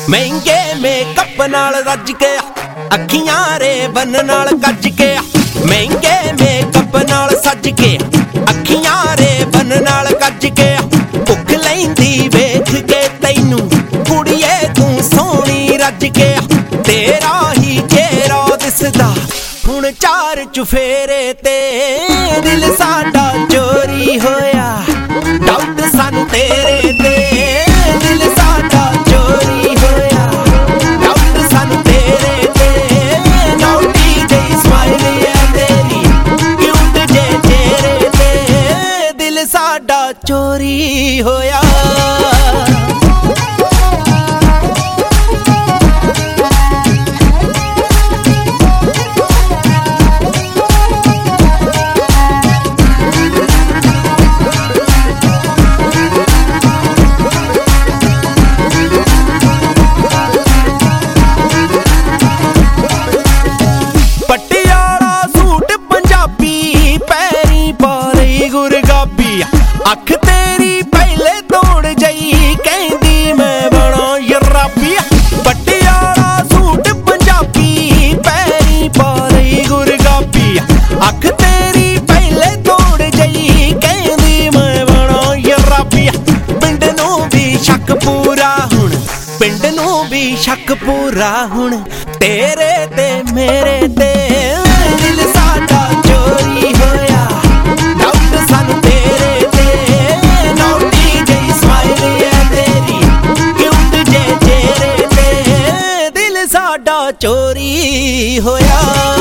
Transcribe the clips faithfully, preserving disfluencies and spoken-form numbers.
महंगे मेकअप नाल रज के अखियां रे बन नाल गज के महंगे मेकअप नाल सज के अखियां रे बन नाल गज के भुख लैंदी वेख के तैनू कुड़िए तू सोहनी रज के तेरा ही चेहरा दिसदा हुण चार चुफेरे ते दिल साडा चोरी होया डाउट सानू तेरे ते दिल साडा चोरी होया डाउट सानू तेरे ते नौटी जेही स्माइल है तेरी क्यूट जे चेहरे ते दिल साडा चोरी होया। अख तेरी पहले तोड़ जई कहंदी मैं बना यराबी पटियाला सूट पंजाबी पैरी पा रही गुरगाबी अख तेरी पहले तोड़ जई कहंदी मैं बना यराबी पिंड नूं भी शक पूरा हुण पिंड नूं भी शक पूरा हुण तेरे ते मेरे ते दिल साडा चोरी होया डाउट सानू तेरे साडा चोरी होया।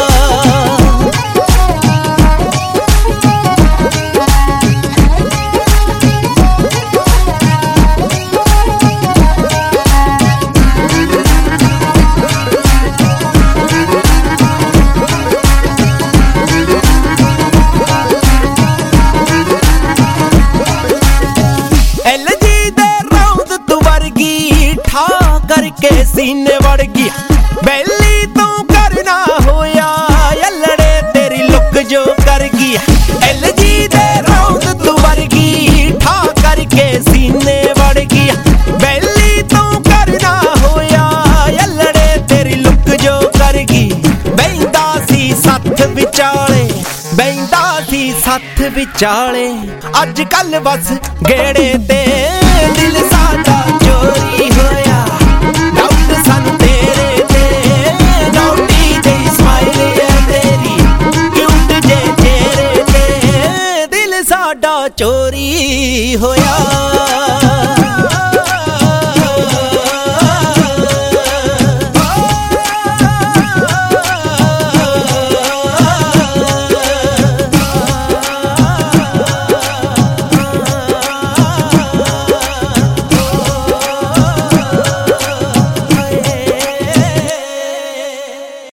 एलजी दे रौंद तू वर्गी ठा करके सीने वड़ गई बैली तू करना होया यलड़े तेरी लुक जो कर गई एलजी दे रौंद तू वर्गी ठा करके सीने वड़ गई बैली तू करना होया यलड़े तेरी लुक जो कर गई बैंदा सी सत्थ विचाले बैंदा सी सत्थ विचाले अज कल बस गेड़े ते दिल साडा चोरी होया डाउट सानू तेरे ते नौटी जेही स्माइल है तेरी क्यूट जे चेहरे ते दिल साडा चोरी